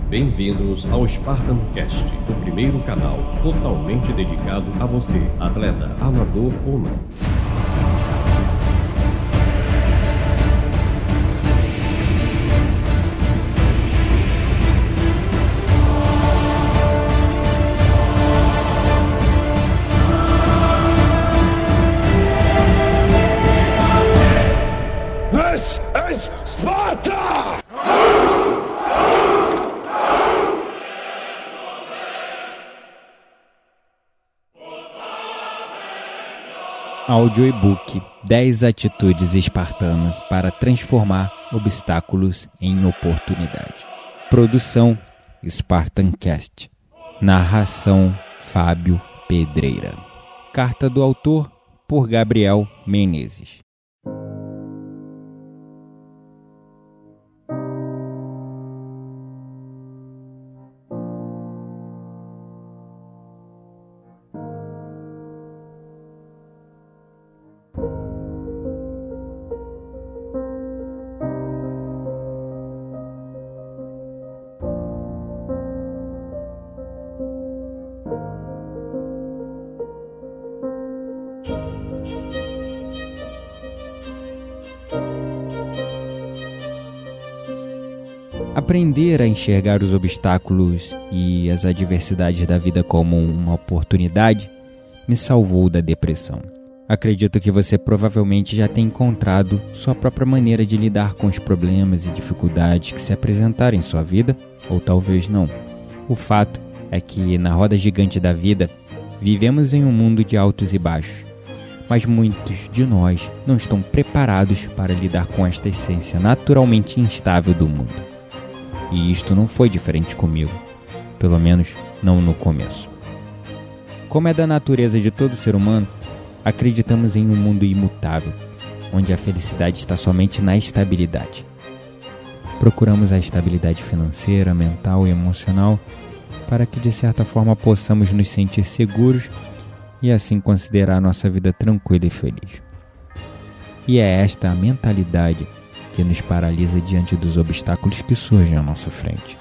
Bem-vindos ao SpartanCast, o primeiro canal totalmente dedicado a você, atleta, amador ou não. This is Sparta! Áudio e-book 10 atitudes espartanas para transformar obstáculos em oportunidade. Produção SpartanCast. Narração Fábio Pedreira. Carta do autor por Gabriel Menezes. Aprender a enxergar os obstáculos e as adversidades da vida como uma oportunidade me salvou da depressão. Acredito que você provavelmente já tenha encontrado sua própria maneira de lidar com os problemas e dificuldades que se apresentarem em sua vida, ou talvez não. O fato é que, na roda gigante da vida, vivemos em um mundo de altos e baixos, mas muitos de nós não estão preparados para lidar com esta essência naturalmente instável do mundo. E isto não foi diferente comigo, pelo menos não no começo. Como é da natureza de todo ser humano, acreditamos em um mundo imutável, onde a felicidade está somente na estabilidade. Procuramos a estabilidade financeira, mental e emocional para que de certa forma possamos nos sentir seguros e assim considerar nossa vida tranquila e feliz. E é esta a mentalidade que nos paralisa diante dos obstáculos que surgem à nossa frente.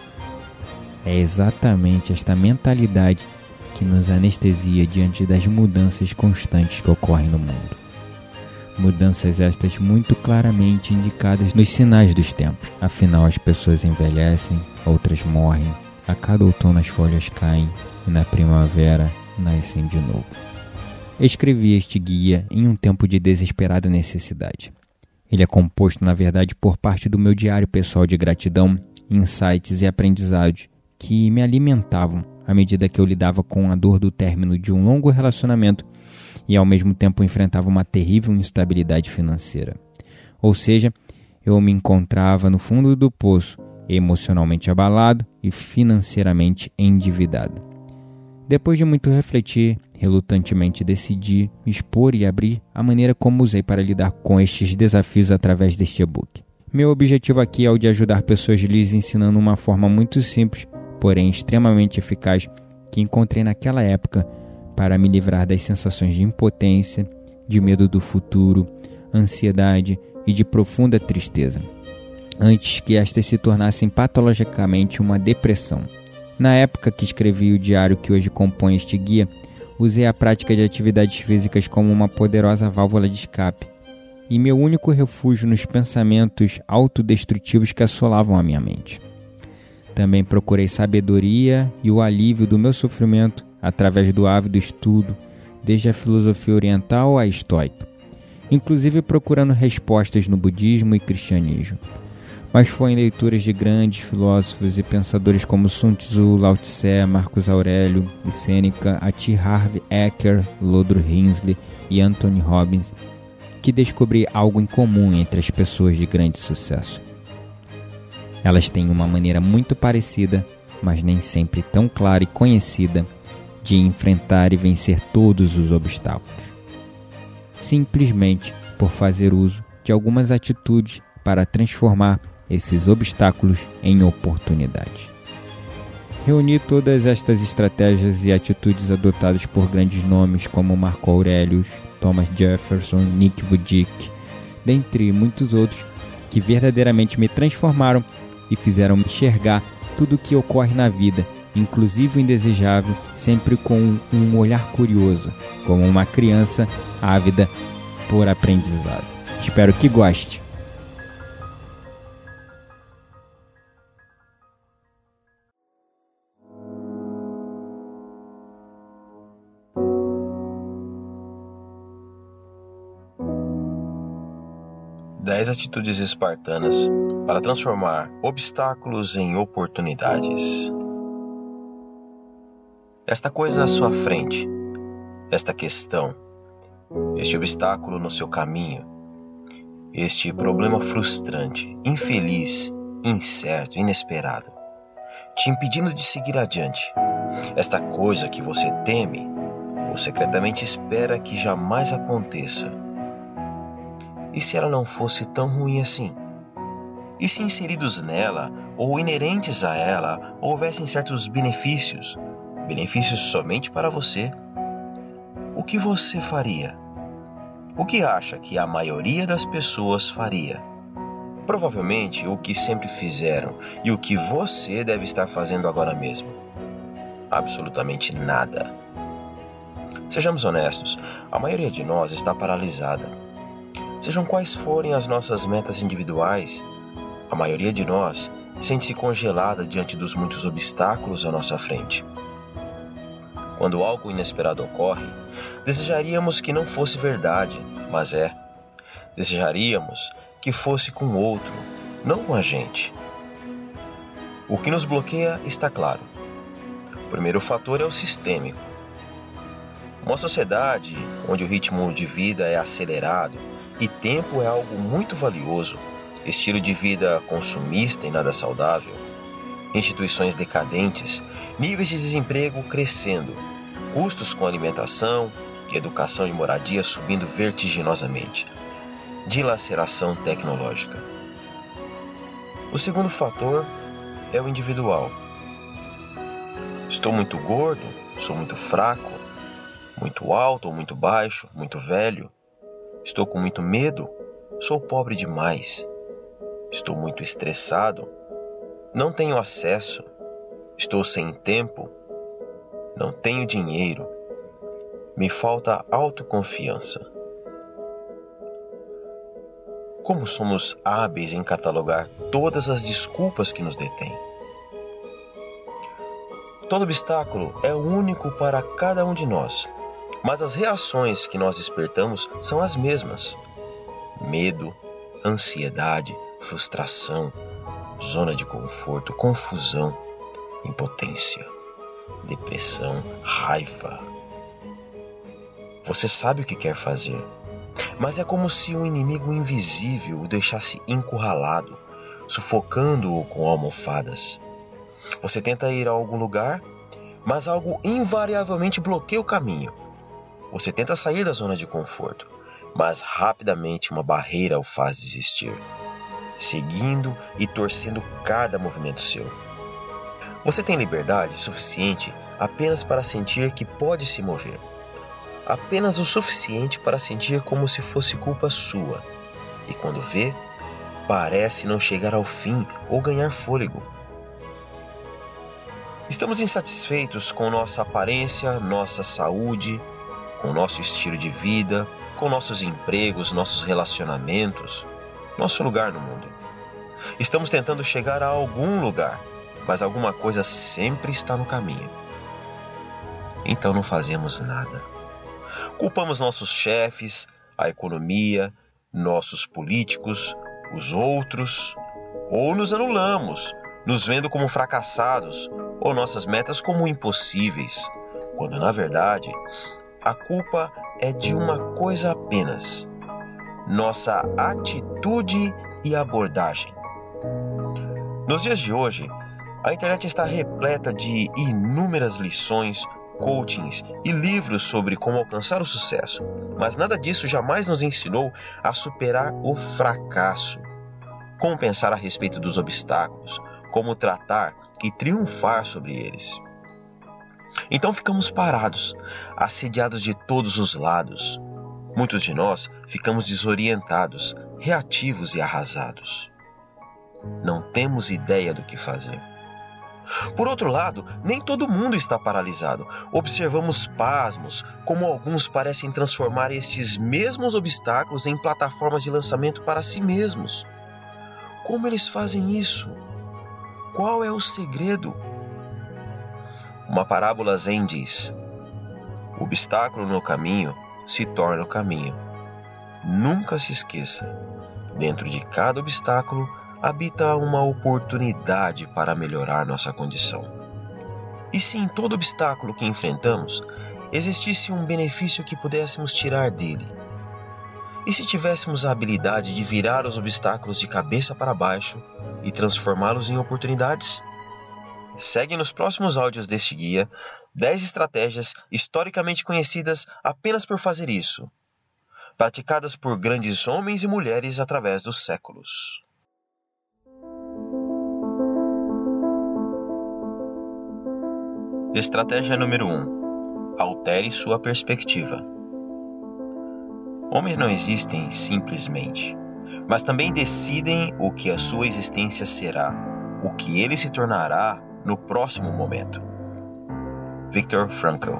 É exatamente esta mentalidade que nos anestesia diante das mudanças constantes que ocorrem no mundo. Mudanças estas muito claramente indicadas nos sinais dos tempos. Afinal, as pessoas envelhecem, outras morrem, a cada outono as folhas caem e na primavera nascem de novo. Escrevi este guia em um tempo de desesperada necessidade. Ele é composto, na verdade, por parte do meu diário pessoal de gratidão, insights e aprendizados que me alimentavam à medida que eu lidava com a dor do término de um longo relacionamento e, ao mesmo tempo, enfrentava uma terrível instabilidade financeira. Ou seja, eu me encontrava no fundo do poço, emocionalmente abalado e financeiramente endividado. Depois de muito refletir, relutantemente decidi expor e abrir a maneira como usei para lidar com estes desafios através deste e-book. Meu objetivo aqui é o de ajudar pessoas lhes ensinando uma forma muito simples, porém extremamente eficaz, que encontrei naquela época para me livrar das sensações de impotência, de medo do futuro, ansiedade e de profunda tristeza, antes que estas se tornassem patologicamente uma depressão. Na época que escrevi o diário que hoje compõe este guia, usei a prática de atividades físicas como uma poderosa válvula de escape e meu único refúgio nos pensamentos autodestrutivos que assolavam a minha mente. Também procurei sabedoria e o alívio do meu sofrimento através do ávido estudo, desde a filosofia oriental à estoica, inclusive procurando respostas no budismo e cristianismo. Mas foi em leituras de grandes filósofos e pensadores como Sun Tzu, Lao Tse, Marcos Aurélio e Sêneca, a T. Harv Eker, Lodro Hensley e Anthony Robbins, que descobri algo em comum entre as pessoas de grande sucesso. Elas têm uma maneira muito parecida, mas nem sempre tão clara e conhecida, de enfrentar e vencer todos os obstáculos. Simplesmente por fazer uso de algumas atitudes para transformar esses obstáculos em oportunidades. Reuni todas estas estratégias e atitudes adotadas por grandes nomes como Marco Aurélio, Thomas Jefferson, Nick Vujicic, dentre muitos outros, que verdadeiramente me transformaram e fizeram me enxergar tudo o que ocorre na vida, inclusive o indesejável, sempre com um olhar curioso, como uma criança ávida por aprendizado. Espero que goste. Dez atitudes espartanas para transformar obstáculos em oportunidades. Esta coisa à sua frente, esta questão, este obstáculo no seu caminho, este problema frustrante, infeliz, incerto, inesperado, te impedindo de seguir adiante, esta coisa que você teme ou secretamente espera que jamais aconteça. E se ela não fosse tão ruim assim? E se inseridos nela, ou inerentes a ela, houvessem certos benefícios somente para você? O que você faria? O que acha que a maioria das pessoas faria? Provavelmente o que sempre fizeram e o que você deve estar fazendo agora mesmo. Absolutamente nada. Sejamos honestos, a maioria de nós está paralisada. Sejam quais forem as nossas metas individuais, a maioria de nós sente-se congelada diante dos muitos obstáculos à nossa frente. Quando algo inesperado ocorre, desejaríamos que não fosse verdade, mas é. Desejaríamos que fosse com outro, não com a gente. O que nos bloqueia está claro. O primeiro fator é o sistêmico. Uma sociedade onde o ritmo de vida é acelerado e tempo é algo muito valioso, estilo de vida consumista e nada saudável, instituições decadentes, níveis de desemprego crescendo, custos com alimentação, educação e moradia subindo vertiginosamente, dilaceração tecnológica. O segundo fator é o individual. Estou muito gordo, sou muito fraco, muito alto ou muito baixo, muito velho. Estou com muito medo, sou pobre demais. Estou muito estressado, não tenho acesso, estou sem tempo, não tenho dinheiro, me falta autoconfiança. Como somos hábeis em catalogar todas as desculpas que nos detêm. Todo obstáculo é único para cada um de nós, mas as reações que nós despertamos são as mesmas. Medo, ansiedade, frustração, zona de conforto, confusão, impotência, depressão, raiva. Você sabe o que quer fazer, mas é como se um inimigo invisível o deixasse encurralado, sufocando-o com almofadas. Você tenta ir a algum lugar, mas algo invariavelmente bloqueia o caminho. Você tenta sair da zona de conforto, mas rapidamente uma barreira o faz desistir, seguindo e torcendo cada movimento seu. Você tem liberdade suficiente apenas para sentir que pode se mover. Apenas o suficiente para sentir como se fosse culpa sua. E quando vê, parece não chegar ao fim ou ganhar fôlego. Estamos insatisfeitos com nossa aparência, nossa saúde, com nosso estilo de vida, com nossos empregos, nossos relacionamentos, nosso lugar no mundo. Estamos tentando chegar a algum lugar, mas alguma coisa sempre está no caminho. Então não fazemos nada. Culpamos nossos chefes, a economia, nossos políticos, os outros, ou nos anulamos, nos vendo como fracassados, ou nossas metas como impossíveis, quando na verdade a culpa é de uma coisa apenas: nossa atitude e abordagem. Nos dias de hoje, a internet está repleta de inúmeras lições, coachings e livros sobre como alcançar o sucesso, mas nada disso jamais nos ensinou a superar o fracasso, como pensar a respeito dos obstáculos, como tratar e triunfar sobre eles. Então ficamos parados, assediados de todos os lados. Muitos de nós ficamos desorientados, reativos e arrasados. Não temos ideia do que fazer. Por outro lado, nem todo mundo está paralisado. Observamos pasmos como alguns parecem transformar estes mesmos obstáculos em plataformas de lançamento para si mesmos. Como eles fazem isso? Qual é o segredo? Uma parábola zen diz: o obstáculo no caminho se torna o caminho. Nunca se esqueça, dentro de cada obstáculo habita uma oportunidade para melhorar nossa condição. E se em todo obstáculo que enfrentamos existisse um benefício que pudéssemos tirar dele? E se tivéssemos a habilidade de virar os obstáculos de cabeça para baixo e transformá-los em oportunidades? Segue nos próximos áudios deste guia 10 estratégias historicamente conhecidas apenas por fazer isso, praticadas por grandes homens e mulheres através dos séculos. Estratégia número 1. Altere sua perspectiva. Homens não existem simplesmente, mas também decidem o que a sua existência será, o que ele se tornará no próximo momento. Viktor Frankl.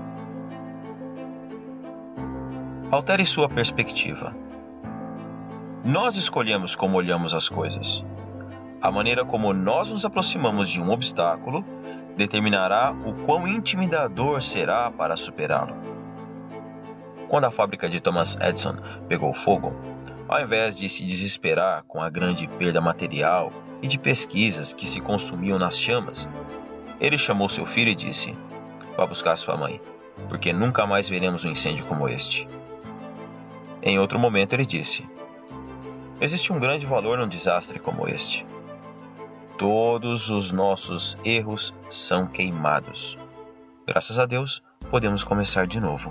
Altere sua perspectiva. Nós escolhemos como olhamos as coisas. A maneira como nós nos aproximamos de um obstáculo determinará o quão intimidador será para superá-lo. Quando a fábrica de Thomas Edison pegou fogo, ao invés de se desesperar com a grande perda material e de pesquisas que se consumiam nas chamas, ele chamou seu filho e disse: "Vá buscar sua mãe, porque nunca mais veremos um incêndio como este." Em outro momento ele disse: "Existe um grande valor num desastre como este. Todos os nossos erros são queimados. Graças a Deus, podemos começar de novo."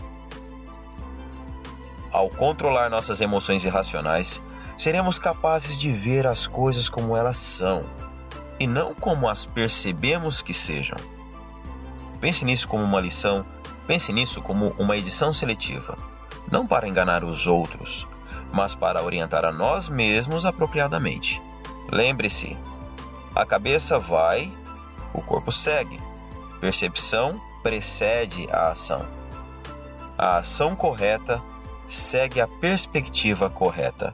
Ao controlar nossas emoções irracionais, seremos capazes de ver as coisas como elas são, e não como as percebemos que sejam. Pense nisso como uma lição, pense nisso como uma edição seletiva, não para enganar os outros, mas para orientar a nós mesmos apropriadamente. Lembre-se, a cabeça vai, o corpo segue. Percepção precede a ação. A ação correta segue a perspectiva correta.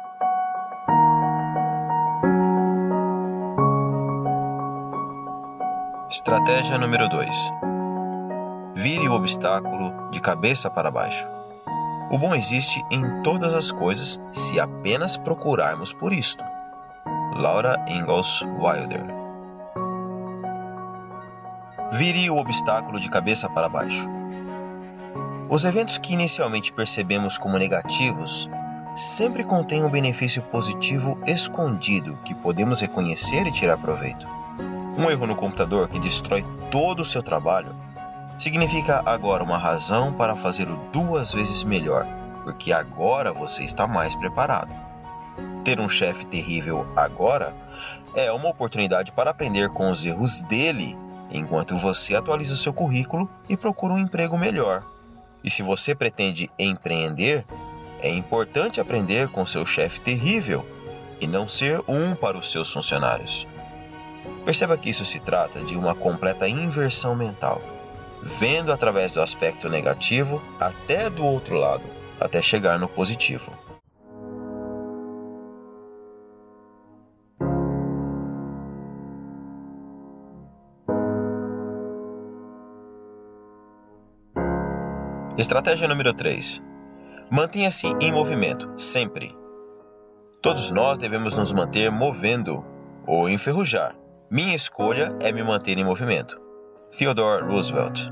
Estratégia número 2. Vire o obstáculo de cabeça para baixo. O bom existe em todas as coisas se apenas procurarmos por isto. Laura Ingalls Wilder. Vire o obstáculo de cabeça para baixo. Os eventos que inicialmente percebemos como negativos sempre contêm um benefício positivo escondido que podemos reconhecer e tirar proveito. Um erro no computador que destrói todo o seu trabalho significa agora uma razão para fazê-lo 2 vezes melhor, porque agora você está mais preparado. Ter um chefe terrível agora é uma oportunidade para aprender com os erros dele, enquanto você atualiza seu currículo e procura um emprego melhor. E se você pretende empreender, é importante aprender com seu chefe terrível e não ser um para os seus funcionários. Perceba que isso se trata de uma completa inversão mental, vendo através do aspecto negativo até do outro lado, até chegar no positivo. Estratégia número 3. Mantenha-se em movimento, sempre. Todos nós devemos nos manter movendo ou enferrujar. Minha escolha é me manter em movimento. Theodore Roosevelt.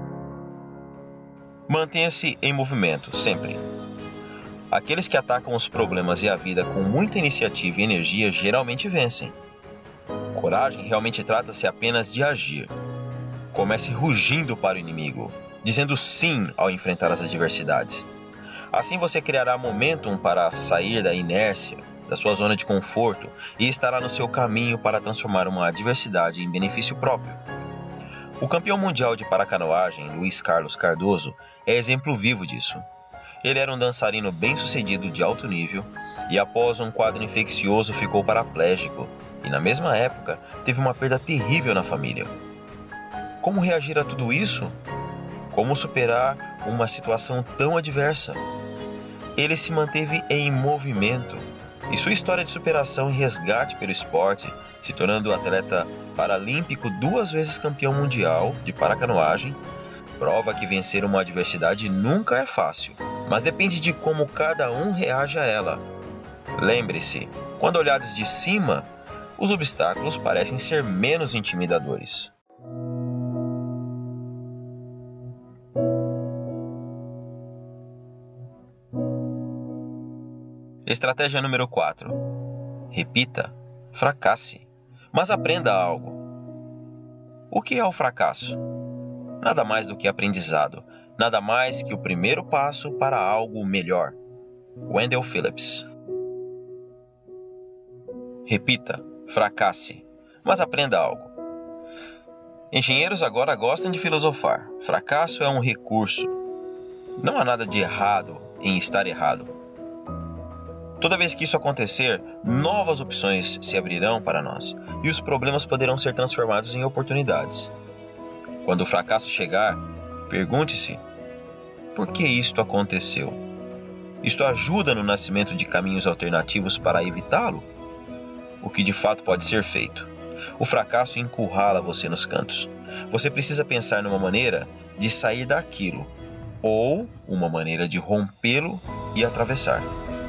Mantenha-se em movimento, sempre. Aqueles que atacam os problemas e a vida com muita iniciativa e energia geralmente vencem. Coragem realmente trata-se apenas de agir. Comece rugindo para o inimigo, dizendo sim ao enfrentar as adversidades. Assim você criará momentum para sair da inércia, da sua zona de conforto e estará no seu caminho para transformar uma adversidade em benefício próprio. O campeão mundial de paracanoagem, Luiz Carlos Cardoso, é exemplo vivo disso. Ele era um dançarino bem-sucedido de alto nível e após um quadro infeccioso ficou paraplégico e na mesma época teve uma perda terrível na família. Como reagir a tudo isso? Como superar uma situação tão adversa? Ele se manteve em movimento e sua história de superação e resgate pelo esporte, se tornando atleta paralímpico 2 vezes campeão mundial de paracanoagem, prova que vencer uma adversidade nunca é fácil, mas depende de como cada um reage a ela. Lembre-se, quando olhados de cima, os obstáculos parecem ser menos intimidadores. Estratégia número 4. Repita, fracasse, mas aprenda algo. O que é o fracasso? Nada mais do que aprendizado, nada mais que o primeiro passo para algo melhor. Wendell Phillips. Repita, fracasse, mas aprenda algo. Engenheiros agora gostam de filosofar. Fracasso é um recurso. Não há nada de errado em estar errado. Toda vez que isso acontecer, novas opções se abrirão para nós e os problemas poderão ser transformados em oportunidades. Quando o fracasso chegar, pergunte-se: por que isto aconteceu? Isto ajuda no nascimento de caminhos alternativos para evitá-lo? O que de fato pode ser feito? O fracasso encurrala você nos cantos. Você precisa pensar numa maneira de sair daquilo ou uma maneira de rompê-lo e atravessar.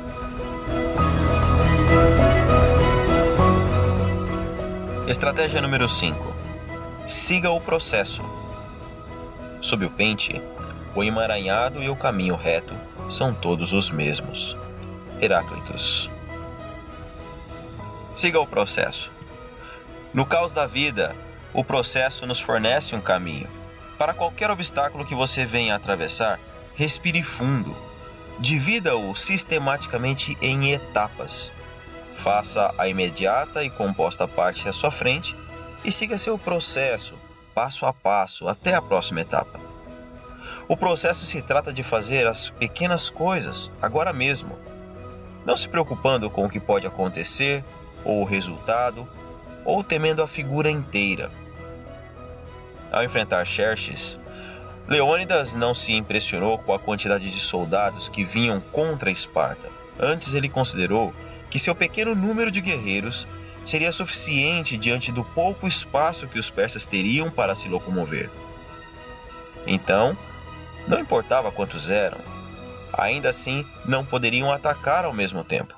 Estratégia número 5. Siga o processo. Sob o pente, o emaranhado e o caminho reto são todos os mesmos. Heráclitos. Siga o processo. No caos da vida, o processo nos fornece um caminho. Para qualquer obstáculo que você venha atravessar, respire fundo. Divida-o sistematicamente em etapas. Faça a imediata e composta parte à sua frente e siga seu processo, passo a passo, até a próxima etapa. O processo se trata de fazer as pequenas coisas, agora mesmo, não se preocupando com o que pode acontecer, ou o resultado, ou temendo a figura inteira. Ao enfrentar Xerxes, Leônidas não se impressionou com a quantidade de soldados que vinham contra Esparta. Antes ele considerou que seu pequeno número de guerreiros seria suficiente diante do pouco espaço que os persas teriam para se locomover. Então, não importava quantos eram, ainda assim não poderiam atacar ao mesmo tempo.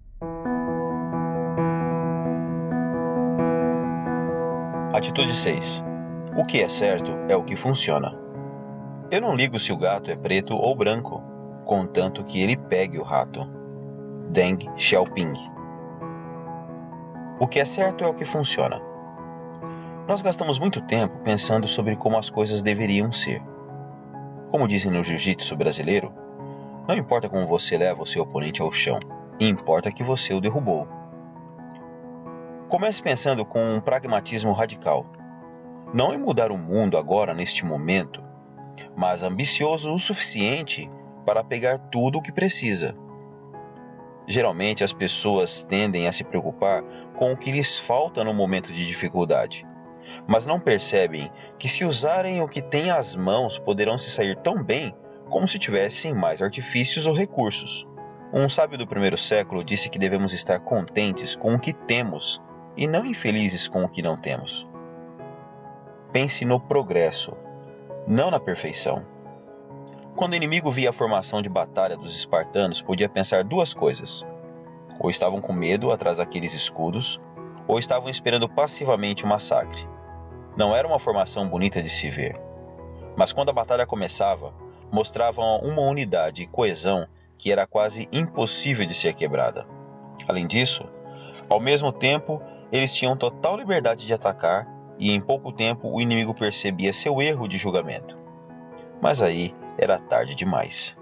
Atitude 6. O que é certo é o que funciona. Eu não ligo se o gato é preto ou branco, contanto que ele pegue o rato. Deng Xiaoping. O que é certo é o que funciona. Nós gastamos muito tempo pensando sobre como as coisas deveriam ser. Como dizem no jiu-jitsu brasileiro, não importa como você leva o seu oponente ao chão, importa que você o derrubou. Comece pensando com um pragmatismo radical. Não em mudar o mundo agora, neste momento, mas ambicioso o suficiente para pegar tudo o que precisa. Geralmente as pessoas tendem a se preocupar com o que lhes falta no momento de dificuldade, mas não percebem que se usarem o que têm às mãos poderão se sair tão bem como se tivessem mais artifícios ou recursos. Um sábio do primeiro século disse que devemos estar contentes com o que temos e não infelizes com o que não temos. Pense no progresso, não na perfeição. Quando o inimigo via a formação de batalha dos espartanos, podia pensar 2 coisas. Ou estavam com medo atrás daqueles escudos, ou estavam esperando passivamente o massacre. Não era uma formação bonita de se ver. Mas quando a batalha começava, mostravam uma unidade e coesão que era quase impossível de ser quebrada. Além disso, ao mesmo tempo, eles tinham total liberdade de atacar e em pouco tempo o inimigo percebia seu erro de julgamento. Mas aí era tarde demais.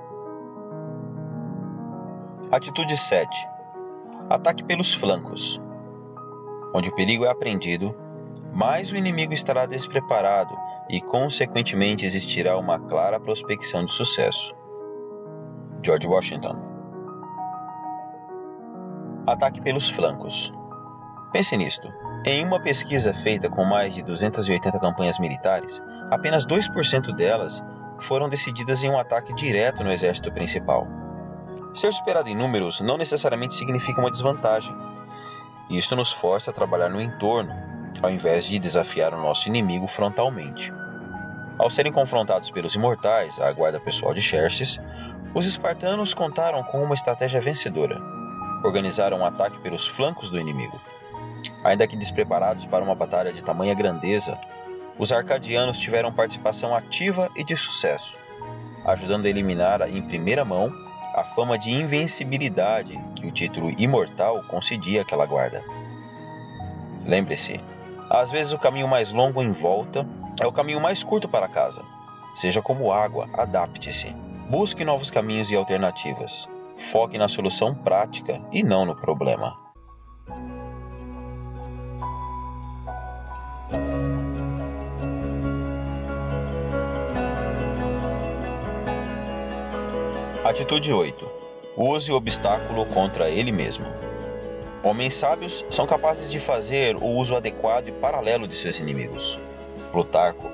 Atitude 7. Ataque pelos flancos. onde o perigo é apreendido, mais o inimigo estará despreparado e, consequentemente, existirá uma clara prospecção de sucesso. George Washington. Ataque pelos flancos. Pense nisto. Em uma pesquisa feita com mais de 280 campanhas militares, apenas 2% delas foram decididas em um ataque direto no exército principal. Ser superado em números não necessariamente significa uma desvantagem. Isto nos força a trabalhar no entorno, ao invés de desafiar o nosso inimigo frontalmente. Ao serem confrontados pelos imortais, a guarda pessoal de Xerxes, os espartanos contaram com uma estratégia vencedora. Organizaram um ataque pelos flancos do inimigo. Ainda que despreparados para uma batalha de tamanha grandeza, os arcadianos tiveram participação ativa e de sucesso, ajudando a eliminar em primeira mão a fama de invencibilidade que o título imortal concedia àquela guarda. Lembre-se, às vezes o caminho mais longo em volta é o caminho mais curto para casa. Seja como água, adapte-se. Busque novos caminhos e alternativas. Foque na solução prática e não no problema. Atitude 8. Use o obstáculo contra ele mesmo. Homens sábios são capazes de fazer o uso adequado e paralelo de seus inimigos. Plutarco.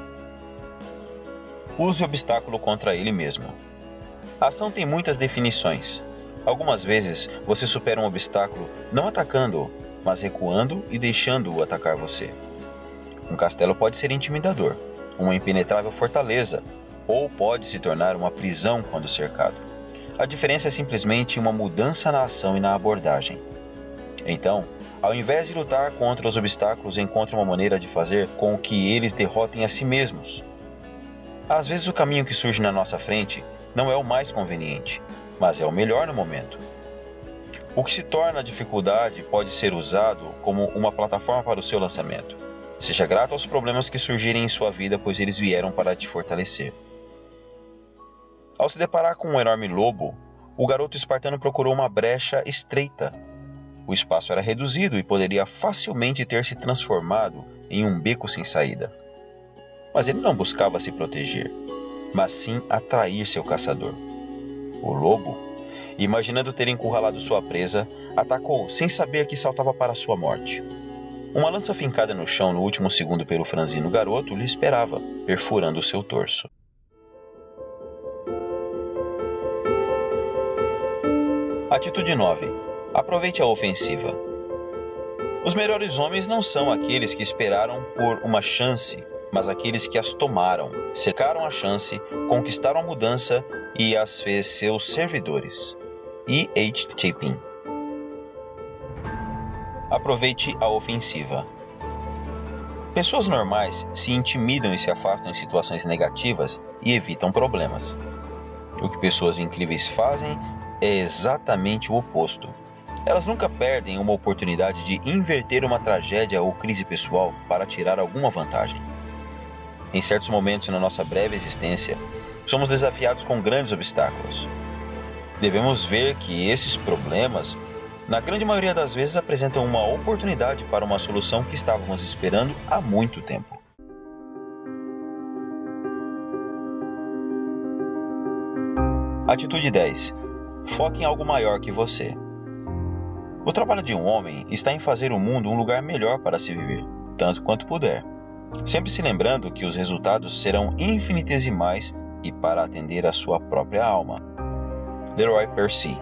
Use o obstáculo contra ele mesmo. A ação tem muitas definições. Algumas vezes você supera um obstáculo não atacando-o, mas recuando e deixando-o atacar você. Um castelo pode ser intimidador, uma impenetrável fortaleza, ou pode se tornar uma prisão quando cercado. A diferença é simplesmente uma mudança na ação e na abordagem. Então, ao invés de lutar contra os obstáculos, encontre uma maneira de fazer com que eles derrotem a si mesmos. Às vezes o caminho que surge na nossa frente não é o mais conveniente, mas é o melhor no momento. O que se torna a dificuldade pode ser usado como uma plataforma para o seu lançamento. Seja grato aos problemas que surgirem em sua vida, pois eles vieram para te fortalecer. Ao se deparar com um enorme lobo, o garoto espartano procurou uma brecha estreita. O espaço era reduzido e poderia facilmente ter se transformado em um beco sem saída. Mas ele não buscava se proteger, mas sim atrair seu caçador. O lobo, imaginando ter encurralado sua presa, atacou sem saber que saltava para sua morte. Uma lança fincada no chão no último segundo pelo franzino garoto lhe esperava, perfurando seu torso. Atitude 9. Aproveite a ofensiva. Os melhores homens não são aqueles que esperaram por uma chance, mas aqueles que as tomaram, cercaram a chance, conquistaram a mudança e as fez seus servidores. E. H. Chapin. Aproveite a ofensiva. Pessoas normais se intimidam e se afastam em situações negativas e evitam problemas. O que pessoas incríveis fazem é exatamente o oposto. Elas nunca perdem uma oportunidade de inverter uma tragédia ou crise pessoal para tirar alguma vantagem. Em certos momentos na nossa breve existência, somos desafiados com grandes obstáculos. Devemos ver que esses problemas, na grande maioria das vezes, apresentam uma oportunidade para uma solução que estávamos esperando há muito tempo. Atitude 10. Foque em algo maior que você. O trabalho de um homem está em fazer o mundo um lugar melhor para se viver, tanto quanto puder. Sempre se lembrando que os resultados serão infinitesimais e para atender à sua própria alma. Leroy Percy.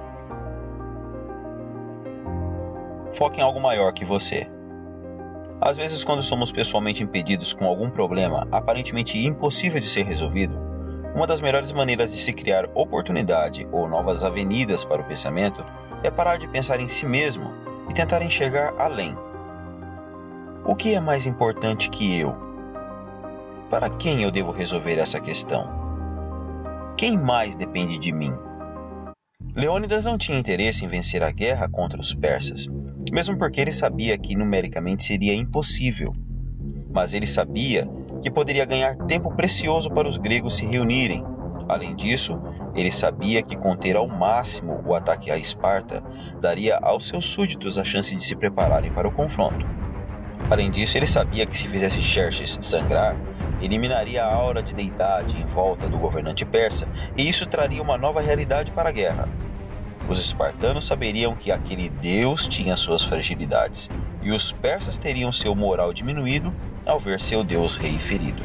Foque em algo maior que você. Às vezes, quando somos pessoalmente impedidos com algum problema aparentemente impossível de ser resolvido, uma das melhores maneiras de se criar oportunidade ou novas avenidas para o pensamento é parar de pensar em si mesmo e tentar enxergar além. O que é mais importante que eu? Para quem eu devo resolver essa questão? Quem mais depende de mim? Leônidas não tinha interesse em vencer a guerra contra os persas, mesmo porque ele sabia que numericamente seria impossível. Mas ele sabia que poderia ganhar tempo precioso para os gregos se reunirem, Além disso, ele sabia que conter ao máximo o ataque a Esparta daria aos seus súditos a chance de se prepararem para o confronto. Além disso, ele sabia que se fizesse Xerxes sangrar, eliminaria a aura de deidade em volta do governante persa, e isso traria uma nova realidade para a guerra. Os espartanos saberiam que aquele deus tinha suas fragilidades, e os persas teriam seu moral diminuído ao ver seu deus rei ferido.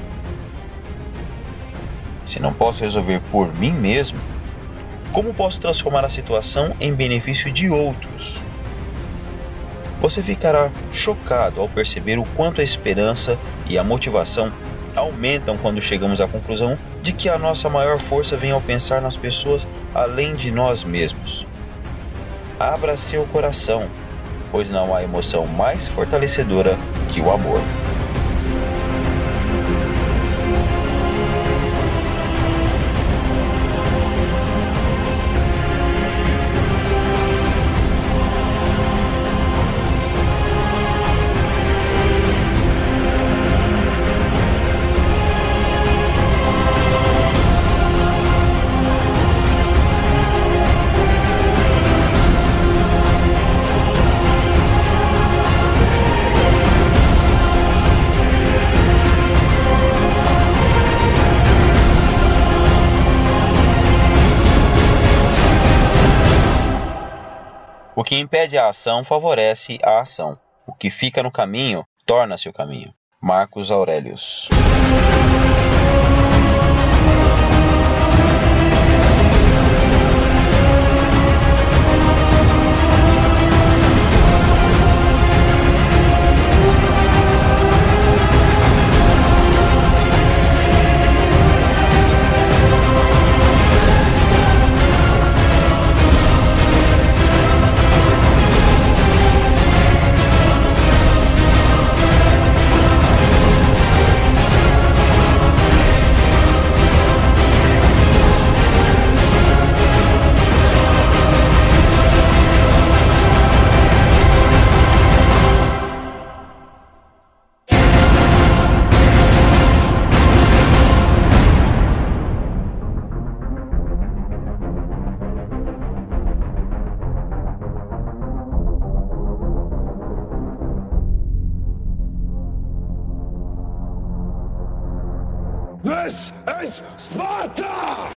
Se não posso resolver por mim mesmo, como posso transformar a situação em benefício de outros? Você ficará chocado ao perceber o quanto a esperança e a motivação aumentam quando chegamos à conclusão de que a nossa maior força vem ao pensar nas pessoas além de nós mesmos. Abra seu coração, pois não há emoção mais fortalecedora que o amor. O que impede a ação favorece a ação. O que fica no caminho torna-se o caminho. Marcos Aurelius. This is Sparta!